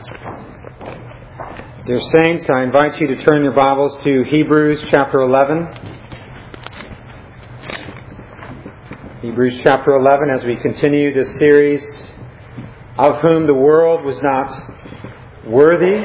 Dear Saints, I invite you to turn your Bibles to Hebrews chapter 11. Hebrews chapter 11 as we continue this series, Of Whom the World Was Not Worthy.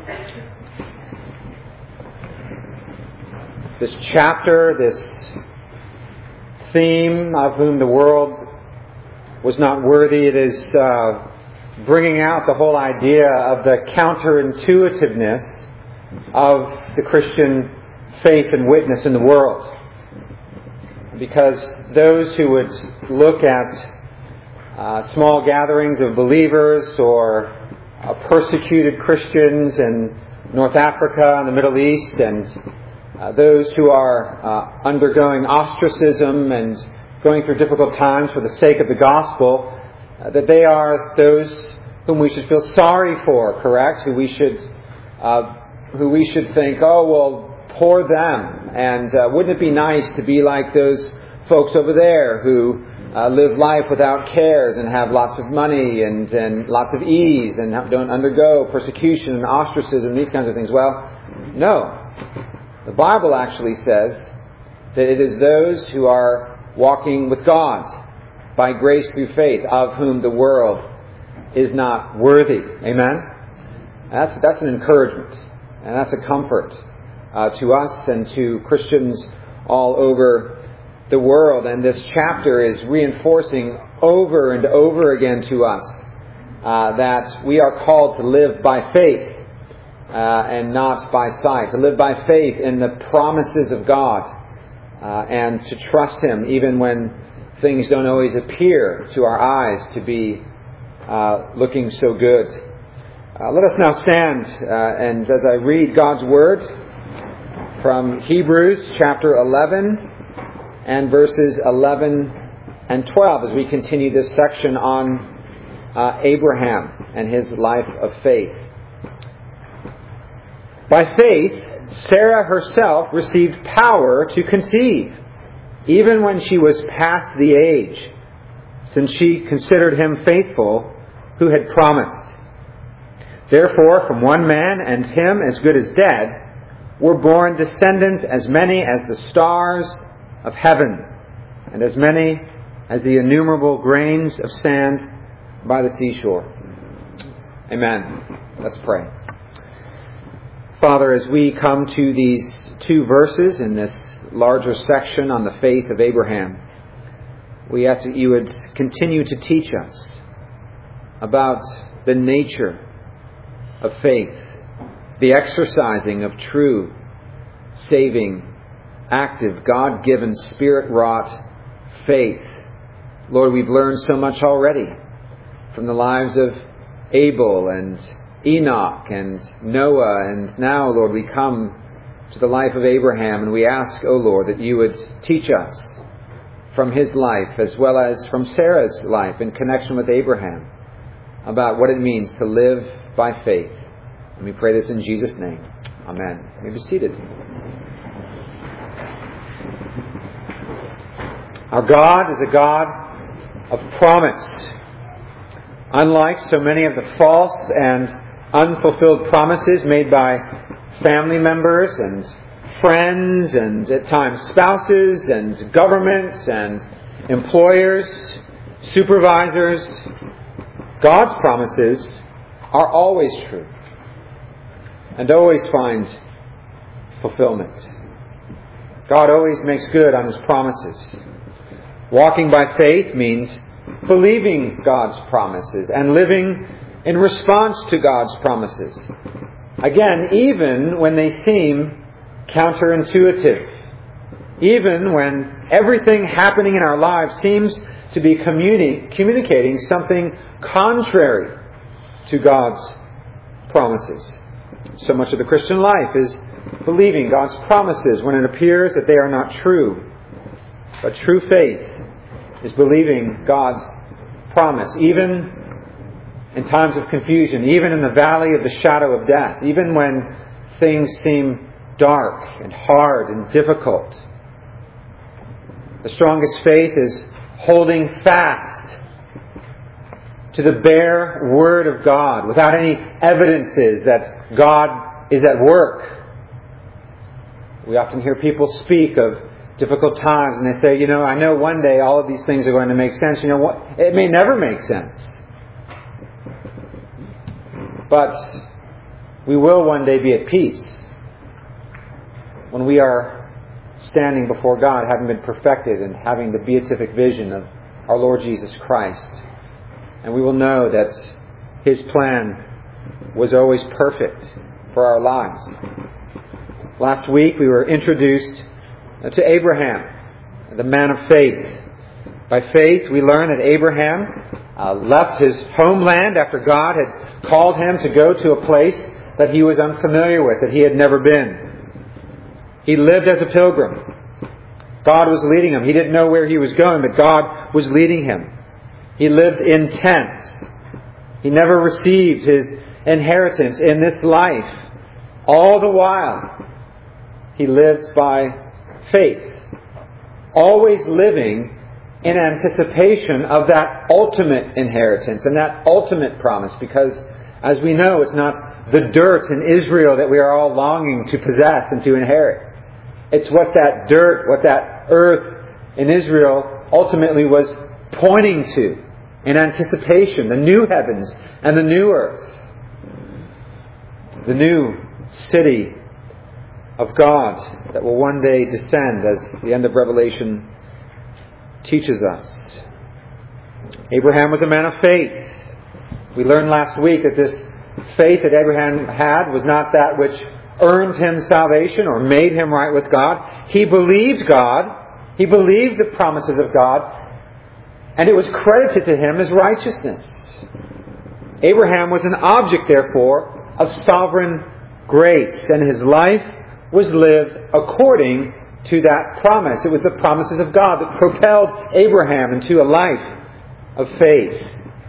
This chapter, this theme, Of Whom the World Was Not Worthy, it is bringing out the whole idea of the counterintuitiveness of the Christian faith and witness in the world. Because those who would look at small gatherings of believers or persecuted Christians in North Africa and the Middle East, and those who are undergoing ostracism and going through difficult times for the sake of the gospel, that they are those whom we should feel sorry for, correct? Who we should think, oh, well, poor them. And wouldn't it be nice to be like those folks over there who live life without cares and have lots of money and lots of ease and don't undergo persecution and ostracism, these kinds of things? Well, no. The Bible actually says that it is those who are walking with God by grace through faith, of whom the world is not worthy. Amen? That's an encouragement, and that's a comfort to us and to Christians all over the world. And this chapter is reinforcing over and over again to us that we are called to live by faith and not by sight, to live by faith in the promises of God and to trust Him even when things don't always appear to our eyes to be looking so good. Let us now stand and as I read God's Word from Hebrews chapter 11 and verses 11 and 12 as we continue this section on Abraham and his life of faith. By faith, Sarah herself received power to conceive, even when she was past the age, since she considered him faithful who had promised. Therefore, from one man, and him as good as dead, were born descendants as many as the stars of heaven, and as many as the innumerable grains of sand by the seashore. Amen. Let's pray. Father, as we come to these two verses in this larger section on the faith of Abraham, we ask that you would continue to teach us about the nature of faith, the exercising of true, saving, active, God-given, Spirit-wrought faith. Lord, we've learned so much already from the lives of Abel and Enoch and Noah, and now, Lord, we come to the life of Abraham, and we ask, O Lord, that you would teach us from his life as well as from Sarah's life in connection with Abraham about what it means to live by faith. And we pray this in Jesus' name. Amen. You may be seated. Our God is a God of promise. Unlike so many of the false and unfulfilled promises made by family members and friends and at times spouses and governments and employers, supervisors, God's promises are always true and always find fulfillment. God always makes good on His promises. Walking by faith means believing God's promises and living in response to God's promises. Again, even when they seem counterintuitive. Even when everything happening in our lives seems to be communicating something contrary to God's promises. So much of the Christian life is believing God's promises when it appears that they are not true. But true faith is believing God's promise, even in times of confusion, even in the valley of the shadow of death, even when things seem dark and hard and difficult. The strongest faith is holding fast to the bare Word of God without any evidences that God is at work. We often hear people speak of difficult times and they say, I know one day all of these things are going to make sense. You know what? It may never make sense. But we will one day be at peace when we are standing before God, having been perfected and having the beatific vision of our Lord Jesus Christ. And we will know that His plan was always perfect for our lives. Last week we were introduced to Abraham, the man of faith. By faith we learn that Abraham left his homeland after God had called him to go to a place that he was unfamiliar with, that he had never been. He lived as a pilgrim. God was leading him. He didn't know where he was going, but God was leading him. He lived in tents. He never received his inheritance in this life. All the while, he lived by faith, always living in anticipation of that ultimate inheritance and that ultimate promise, because as we know, it's not the dirt in Israel that we are all longing to possess and to inherit. It's what that dirt, what that earth in Israel ultimately was pointing to in anticipation, the new heavens and the new earth, the new city of God that will one day descend, as the end of Revelation teaches us. Abraham was a man of faith. We learned last week that this faith that Abraham had was not that which earned him salvation or made him right with God. He believed God. He believed the promises of God, and it was credited to him as righteousness. Abraham was an object, therefore, of sovereign grace, and his life was lived according to that promise. It was the promises of God that propelled Abraham into a life of faith.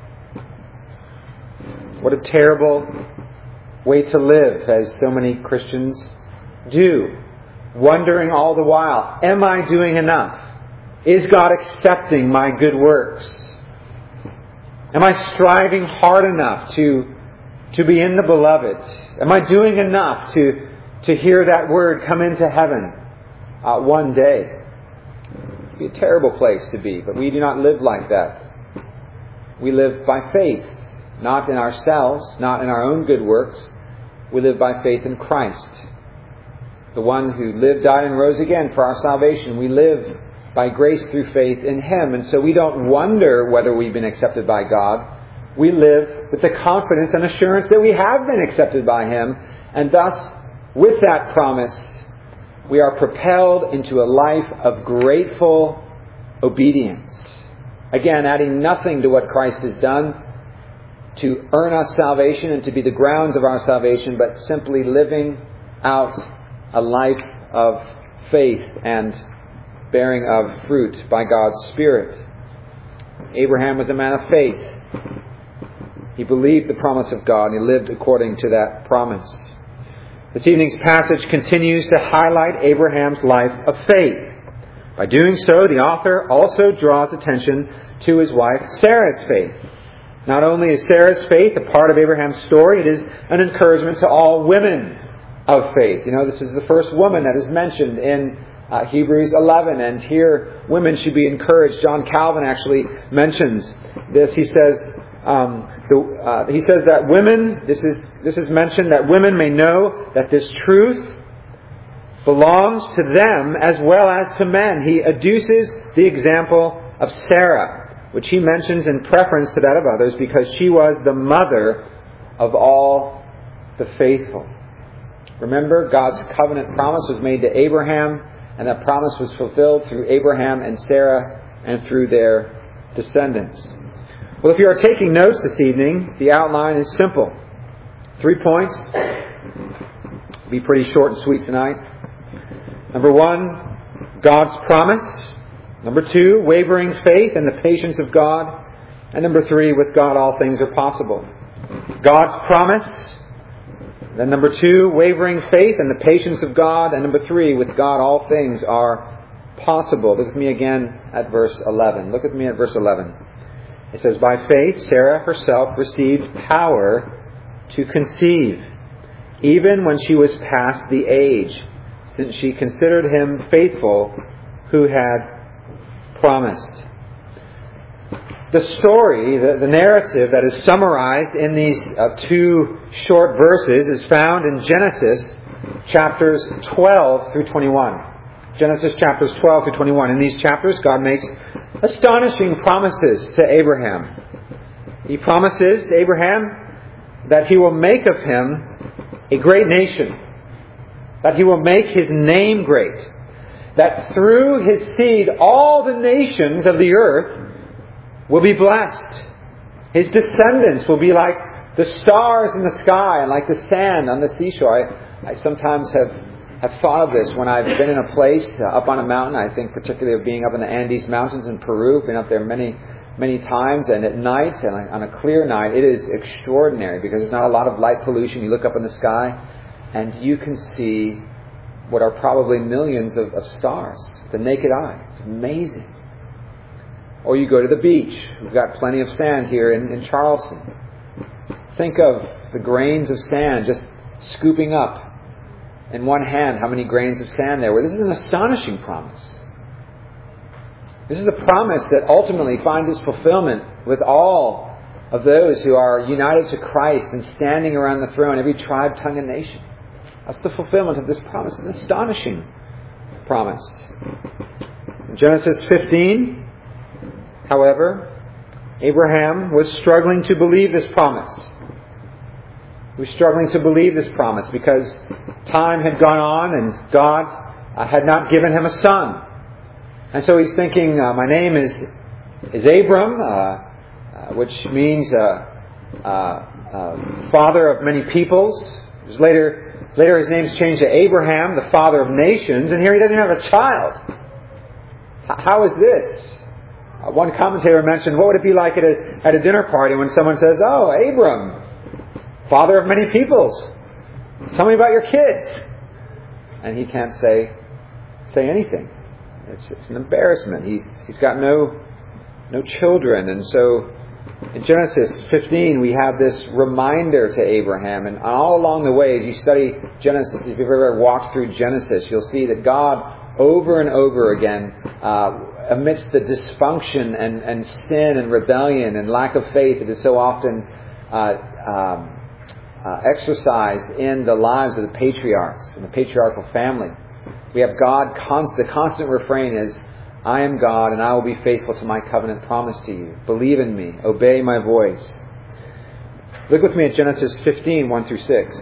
What a terrible way to live, as so many Christians do. Wondering all the while, am I doing enough? Is God accepting my good works? Am I striving hard enough to be in the beloved? Am I doing enough to hear that word come into heaven one day? It would be a terrible place to be, but we do not live like that. We live by faith, not in ourselves, not in our own good works. We live by faith in Christ, the one who lived, died, and rose again for our salvation. We live by grace through faith in Him. And so we don't wonder whether we've been accepted by God. We live with the confidence and assurance that we have been accepted by Him. And thus, with that promise, we are propelled into a life of grateful obedience. Again, adding nothing to what Christ has done to earn us salvation and to be the grounds of our salvation, but simply living out a life of faith and bearing of fruit by God's Spirit. Abraham was a man of faith. He believed the promise of God and he lived according to that promise. This evening's passage continues to highlight Abraham's life of faith. By doing so, the author also draws attention to his wife Sarah's faith. Not only is Sarah's faith a part of Abraham's story, it is an encouragement to all women of faith. This is the first woman that is mentioned in Hebrews 11, and here women should be encouraged. John Calvin actually mentions this. He says that women, this is mentioned, that women may know that this truth belongs to them as well as to men. He adduces the example of Sarah, which he mentions in preference to that of others because she was the mother of all the faithful. Remember, God's covenant promise was made to Abraham, and that promise was fulfilled through Abraham and Sarah and through their descendants. Well, if you are taking notes this evening, the outline is simple. 3 points. It'll be pretty short and sweet tonight. Number 1, God's promise. Number 2, wavering faith and the patience of God. And number 3, with God all things are possible. God's promise. Then number 2, wavering faith and the patience of God. And number 3, with God all things are possible. Look with me again at verse 11. Look with me at verse 11. It says, by faith, Sarah herself received power to conceive, even when she was past the age, since she considered him faithful who had promised. The story, the narrative that is summarized in these two short verses is found in Genesis chapters 12 through 21. Genesis chapters 12 through 21. In these chapters, God makes astonishing promises to Abraham. He promises Abraham that He will make of him a great nation, that He will make His name great, that through his seed all the nations of the earth will be blessed. His descendants will be like the stars in the sky and like the sand on the seashore. I sometimes have thought of this when I've been in a place up on a mountain. I think particularly of being up in the Andes Mountains in Peru. Been up there many times, and at night, and on a clear night, it is extraordinary because there's not a lot of light pollution. You look up in the sky and you can see what are probably millions of stars with the naked eye. It's amazing. Or you go to the beach. We've got plenty of sand here in Charleston. Think of the grains of sand just scooping up in one hand how many grains of sand there were. This is an astonishing promise. This is a promise that ultimately finds its fulfillment with all of those who are united to Christ and standing around the throne, every tribe, tongue, and nation. That's the fulfillment of this promise. It's an astonishing promise. In Genesis 15, however, Abraham was struggling to believe this promise. He was struggling to believe this promise because time had gone on and God had not given him a son. And so he's thinking, my name is Abram, which means father of many peoples. Later his name's changed to Abraham, the father of nations, and here he doesn't have a child. How is this? One commentator mentioned, what would it be like at a dinner party when someone says, oh, Abram, father of many peoples, tell me about your kids. And he can't say anything. It's an embarrassment. He's got no children. And so in Genesis 15 we have this reminder to Abraham. And all along the way, as you study Genesis, if you've ever walked through Genesis, you'll see that God over and over again, amidst the dysfunction and sin and rebellion and lack of faith that is so often exercised in the lives of the patriarchs and the patriarchal family, we have God, the constant refrain is, I am God and I will be faithful to my covenant promise to you. Believe in me. Obey my voice. Look with me at Genesis 15, 1 through 6.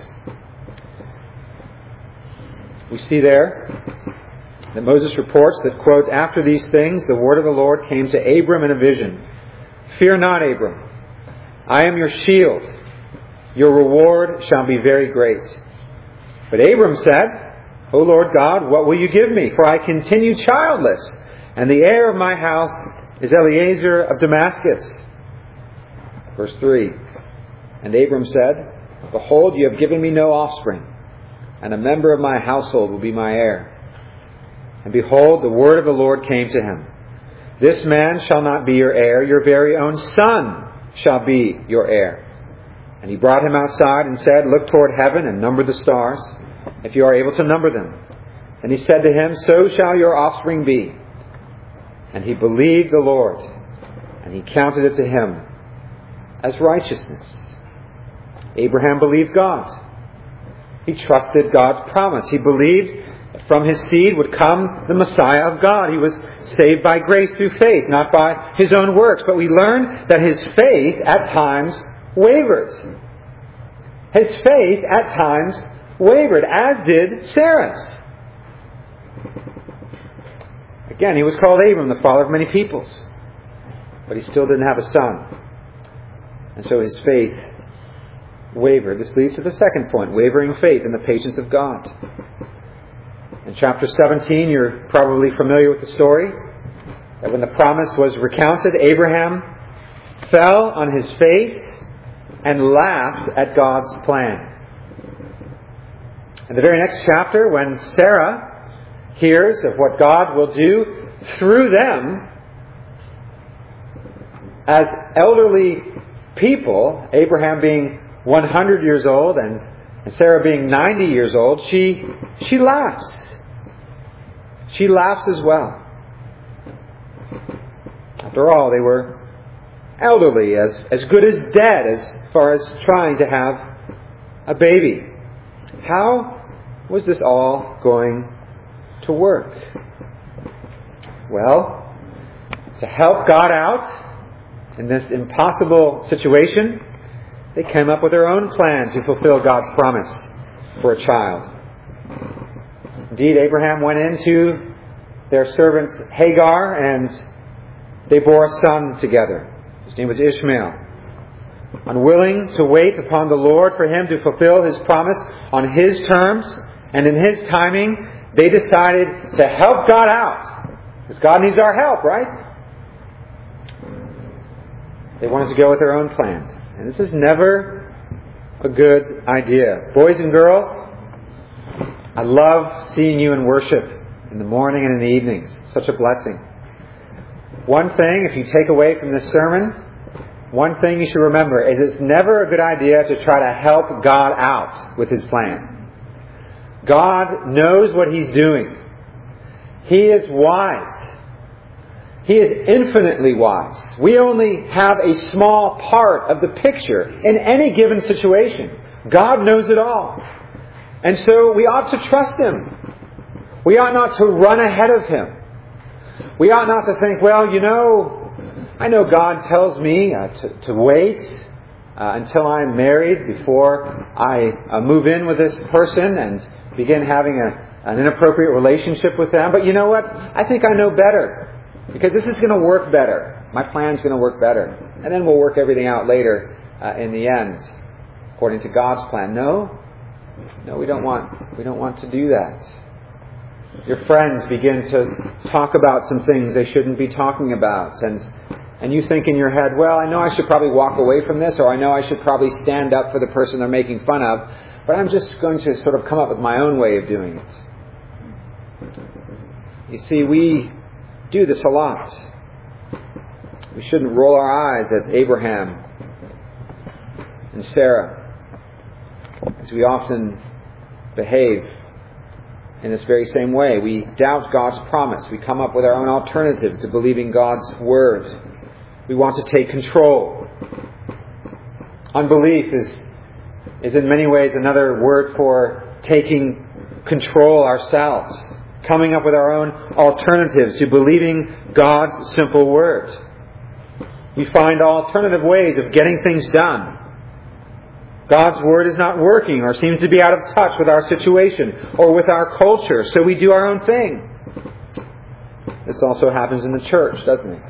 We see there that Moses reports that, quote, after these things the word of the Lord came to Abram in a vision. Fear not, Abram. I am your shield. Your reward shall be very great. But Abram said, O Lord God, what will you give me? For I continue childless, and the heir of my house is Eliezer of Damascus. Verse 3. And Abram said, behold, you have given me no offspring, and a member of my household will be my heir. And behold, the word of the Lord came to him. This man shall not be your heir, your very own son shall be your heir. And he brought him outside and said, look toward heaven and number the stars, if you are able to number them. And he said to him, so shall your offspring be. And he believed the Lord, and he counted it to him as righteousness. Abraham believed God. He trusted God's promise. He believed that from his seed would come the Messiah of God. He was saved by grace through faith, not by his own works. But we learn that his faith at times wavered. His faith at times wavered, as did Sarah's. Again, he was called Abram, the father of many peoples. But he still didn't have a son. And so his faith wavered. This leads to the second point, wavering faith in the patience of God. In chapter 17, you're probably familiar with the story, that when the promise was recounted, Abraham fell on his face and laughed at God's plan. In the very next chapter, when Sarah hears of what God will do through them, as elderly people, Abraham being 100 years old and Sarah being 90 years old, she laughs. She laughs as well. After all, they were elderly, as good as dead as far as trying to have a baby. How was this all going to work? Well, to help God out in this impossible situation, they came up with their own plan to fulfill God's promise for a child. Indeed, Abraham went into their servant Hagar, and they bore a son together. His name was Ishmael. Unwilling to wait upon the Lord for him to fulfill His promise on His terms and in His timing, they decided to help God out. Because God needs our help, right? They wanted to go with their own plan. And this is never a good idea. Boys and girls, I love seeing you in worship in the morning and in the evenings. Such a blessing. One thing, if you take away from this sermon, one thing you should remember is it's never a good idea to try to help God out with His plan. God knows what He's doing. He is wise. He is infinitely wise. We only have a small part of the picture in any given situation. God knows it all. And so we ought to trust Him. We ought not to run ahead of Him. We ought not to think, well, I know God tells me to wait until I'm married before I move in with this person and begin having an inappropriate relationship with them. But you know what? I think I know better. Because this is going to work better. My plan's going to work better. And then we'll work everything out later in the end, according to God's plan. No, we don't want to do that. Your friends begin to talk about some things they shouldn't be talking about. And you think in your head, well, I know I should probably walk away from this, or I know I should probably stand up for the person they're making fun of, but I'm just going to sort of come up with my own way of doing it. You see, we do this a lot. We shouldn't roll our eyes at Abraham and Sarah, as we often behave in this very same way. We doubt God's promise. We come up with our own alternatives to believing God's Word. We want to take control. Unbelief is in many ways another word for taking control ourselves. Coming up with our own alternatives to believing God's simple Word. We find alternative ways of getting things done. God's Word is not working or seems to be out of touch with our situation or with our culture, so we do our own thing. This also happens in the church, doesn't it?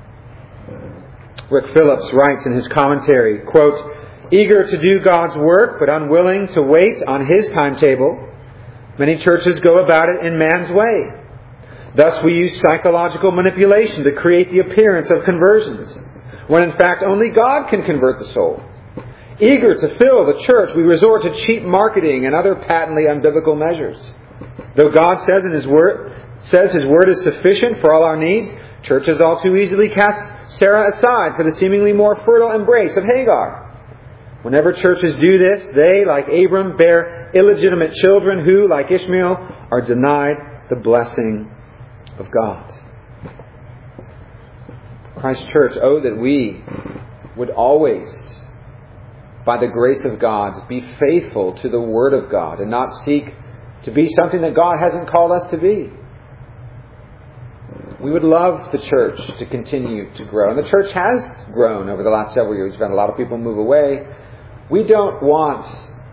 Rick Phillips writes in his commentary, quote, "Eager to do God's work but unwilling to wait on His timetable, many churches go about it in man's way. Thus we use psychological manipulation to create the appearance of conversions, when in fact only God can convert the soul. Eager to fill the church, we resort to cheap marketing and other patently unbiblical measures. Though God says His word is sufficient for all our needs, churches all too easily cast Sarah aside for the seemingly more fertile embrace of Hagar. Whenever churches do this, they, like Abram, bear illegitimate children who, like Ishmael, are denied the blessing of God." Christ Church, oh, that we would always, by the grace of God, be faithful to the Word of God and not seek to be something that God hasn't called us to be. We would love the church to continue to grow. And the church has grown over the last several years. We've had a lot of people move away. We don't want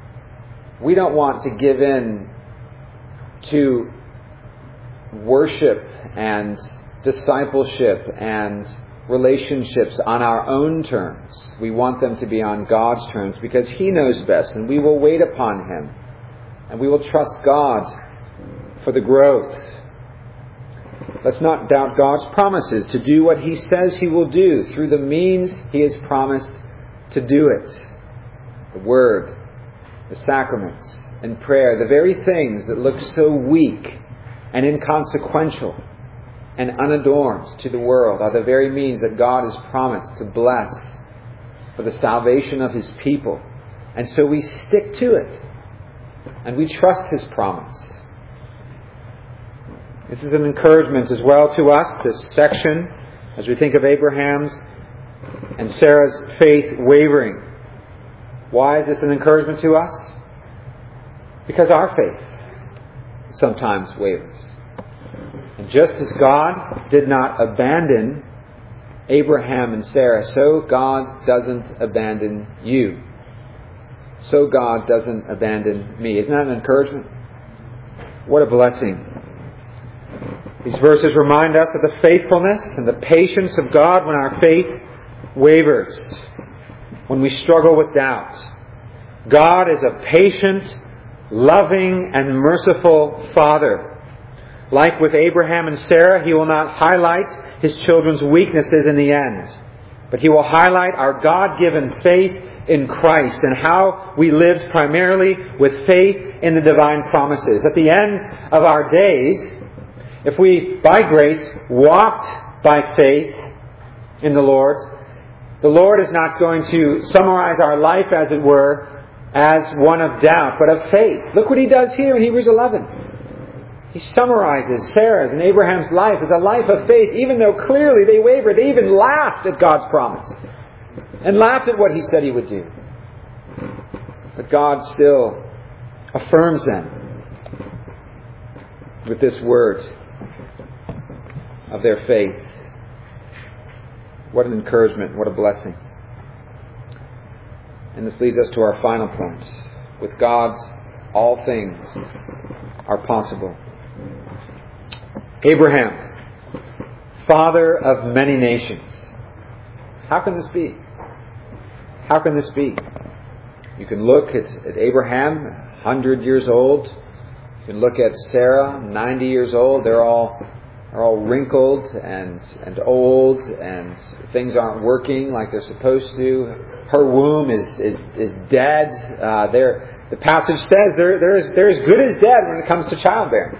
to give in to worship and discipleship and relationships on our own terms. We want them to be on God's terms because He knows best, and we will wait upon Him. And we will trust God for the growth. Let's not doubt God's promises to do what He says He will do through the means He has promised to do it. The Word, the sacraments, and prayer, the very things that look so weak and inconsequential. and unadorned to the world are the very means that God has promised to bless for the salvation of His people. And so we stick to it. And we trust His promise. This is an encouragement as well to us, this section, as we think of Abraham's and Sarah's faith wavering. Why is this an encouragement to us? Because our faith sometimes wavers. And just as God did not abandon Abraham and Sarah, so God doesn't abandon you. So God doesn't abandon me. Isn't that an encouragement? What a blessing. These verses remind us of the faithfulness and the patience of God when our faith wavers, when we struggle with doubt. God is a patient, loving, and merciful Father. Like with Abraham and Sarah, He will not highlight His children's weaknesses in the end, but He will highlight our God-given faith in Christ and how we lived primarily with faith in the divine promises. At the end of our days, if we, by grace, walked by faith in the Lord is not going to summarize our life, as it were, as one of doubt, but of faith. Look what He does here in Hebrews 11. He summarizes Sarah's and Abraham's life as a life of faith, even though clearly they wavered. They even laughed at God's promise and laughed at what He said He would do. But God still affirms them with this word of their faith. What an encouragement, what a blessing. And this leads us to our final point. With God, all things are possible. Abraham, father of many nations. How can this be? How can this be? You can look at Abraham, 100 years old. You can look at Sarah, 90 years old. They're all wrinkled and old, and things aren't working like they're supposed to. Her womb is dead. The passage says they're as good as dead when it comes to childbearing.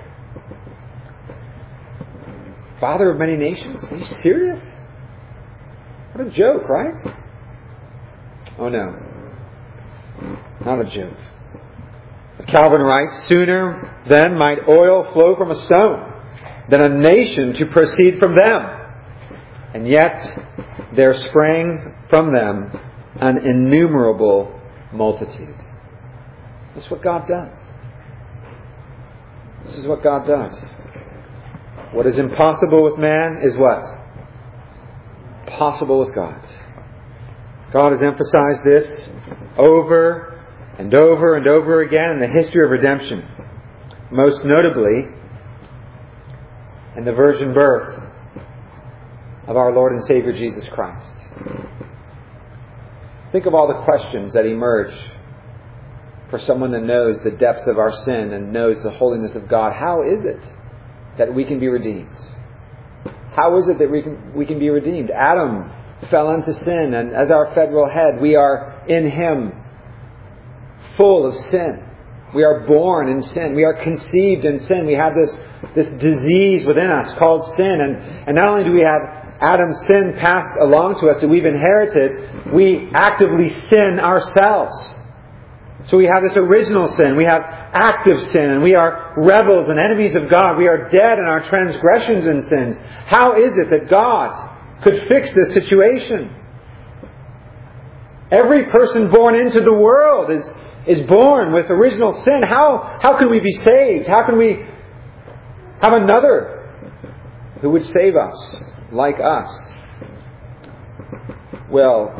Father of many nations? Are you serious? What a joke, right? Oh no. Not a joke. But Calvin writes, sooner then might oil flow from a stone than a nation to proceed from them. And yet there sprang from them an innumerable multitude. This is what God does. This is what God does. What is impossible with man is what? Possible with God. God has emphasized this over and over and over again in the history of redemption. Most notably in the virgin birth of our Lord and Savior Jesus Christ. Think of all the questions that emerge for someone that knows the depths of our sin and knows the holiness of God. How is it that we can be redeemed? How is it that we can be redeemed? Adam fell into sin, and as our federal head, we are in Him full of sin. We are born in sin. We are conceived in sin. We have this disease within us called sin. And not only do we have Adam's sin passed along to us that we've inherited, we actively sin ourselves. So we have this original sin. We have active sin. And we are rebels and enemies of God. We are dead in our transgressions and sins. How is it that God could fix this situation? Every person born into the world is born with original sin. How can we be saved? How can we have another who would save us like us? Well,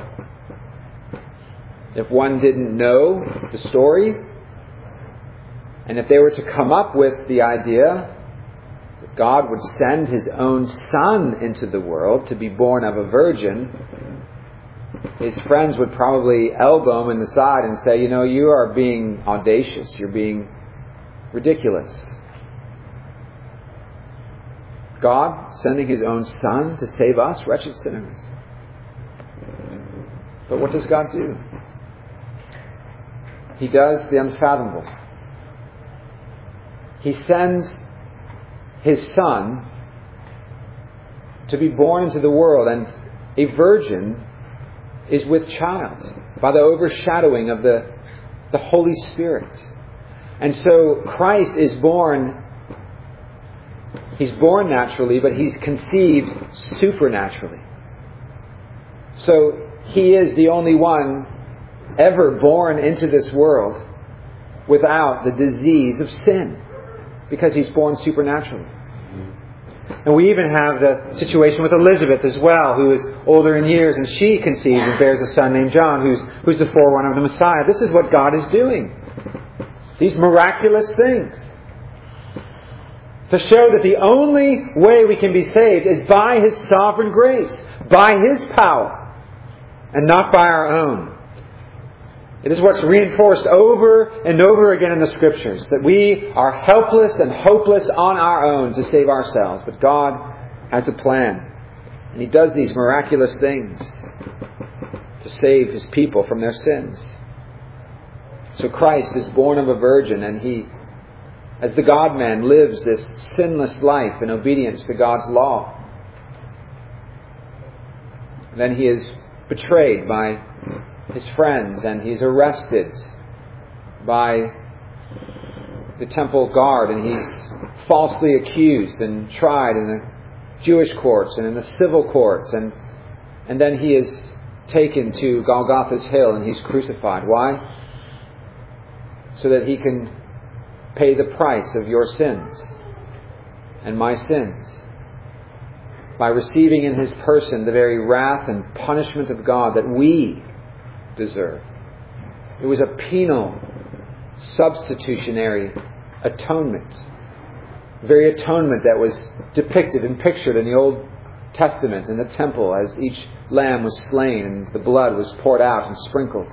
if one didn't know the story, and if they were to come up with the idea that God would send His own Son into the world to be born of a virgin, his friends would probably elbow him in the side and say, you are being audacious. You're being ridiculous. God sending His own Son to save us, wretched sinners. But what does God do? He does the unfathomable. He sends His Son to be born into the world, and a virgin is with child by the overshadowing of the Holy Spirit. And so Christ is born. He's born naturally, but He's conceived supernaturally. So He is the only one ever born into this world without the disease of sin, because He's born supernaturally. And we even have the situation with Elizabeth as well, who is older in years, and she conceives and bears a son named John, who's the forerunner of the Messiah. This is what God is doing. These miraculous things. To show that the only way we can be saved is by His sovereign grace, by His power, and not by our own. It is what's reinforced over and over again in the Scriptures, that we are helpless and hopeless on our own to save ourselves. But God has a plan. And He does these miraculous things to save His people from their sins. So Christ is born of a virgin, and He, as the God-man, lives this sinless life in obedience to God's law. And then He is betrayed by His friends, and He's arrested by the temple guard, and He's falsely accused and tried in the Jewish courts and in the civil courts, and then He is taken to Golgotha's hill and He's crucified. Why? So that He can pay the price of your sins and my sins, by receiving in His person the very wrath and punishment of God that we deserve. It was a penal, substitutionary atonement. The very atonement that was depicted and pictured in the Old Testament in the temple as each lamb was slain and the blood was poured out and sprinkled.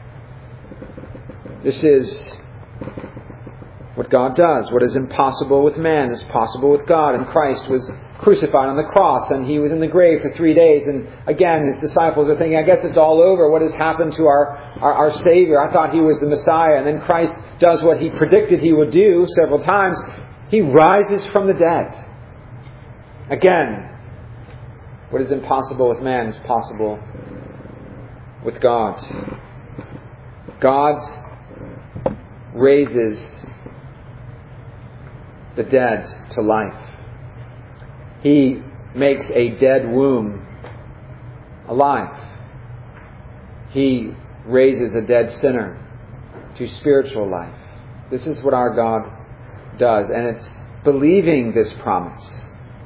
This is what God does. What is impossible with man is possible with God. And Christ was crucified on the cross, and He was in the grave for 3 days. And again, His disciples are thinking, I guess it's all over. What has happened to our Savior? I thought He was the Messiah. And then Christ does what He predicted He would do several times. He rises from the dead. Again, what is impossible with man is possible with God. God raises the dead to life. He makes a dead womb alive. He raises a dead sinner to spiritual life. This is what our God does. And it's believing this promise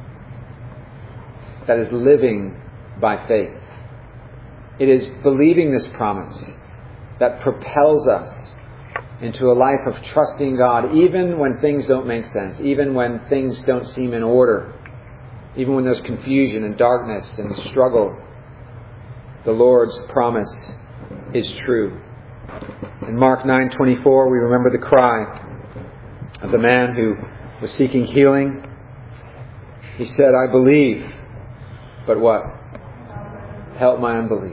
that is living by faith. It is believing this promise that propels us into a life of trusting God, even when things don't make sense, even when things don't seem in order, even when there's confusion and darkness and struggle. The Lord's promise is true. In Mark 9:24, we remember the cry of the man who was seeking healing. He said, I believe, but what? Help my unbelief.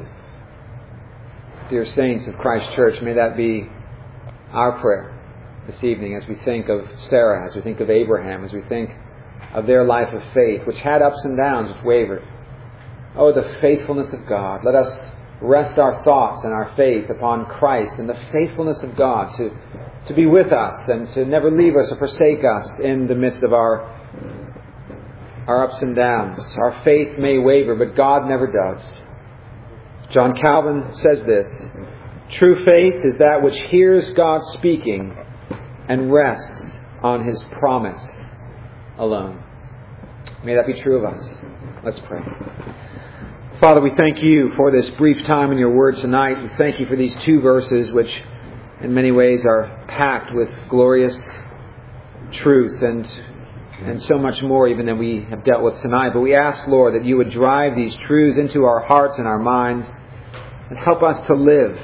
Dear saints of Christ Church, may that be our prayer this evening as we think of Sarah, as we think of Abraham, as we think of their life of faith, which had ups and downs, which wavered. Oh, the faithfulness of God. Let us rest our thoughts and our faith upon Christ and the faithfulness of God to be with us and to never leave us or forsake us in the midst of our ups and downs. Our faith may waver, but God never does. John Calvin says this: true faith is that which hears God speaking and rests on His promise alone. May that be true of us. Let's pray. Father, we thank You for this brief time in Your Word tonight. We thank You for these 2 verses which in many ways are packed with glorious truth and so much more even than we have dealt with tonight. But we ask, Lord, that You would drive these truths into our hearts and our minds and help us to live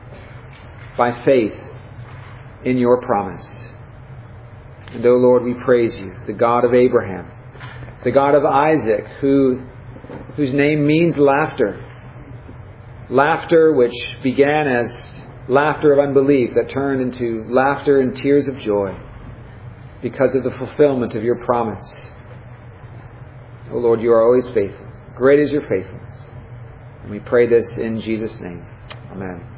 by faith in Your promise. And, oh Lord, we praise You, the God of Abraham, the God of Isaac, whose name means laughter. Laughter which began as laughter of unbelief that turned into laughter and tears of joy because of the fulfillment of Your promise. O Lord, you are always faithful. Great is your faithfulness. And we pray this in Jesus' name. Amen.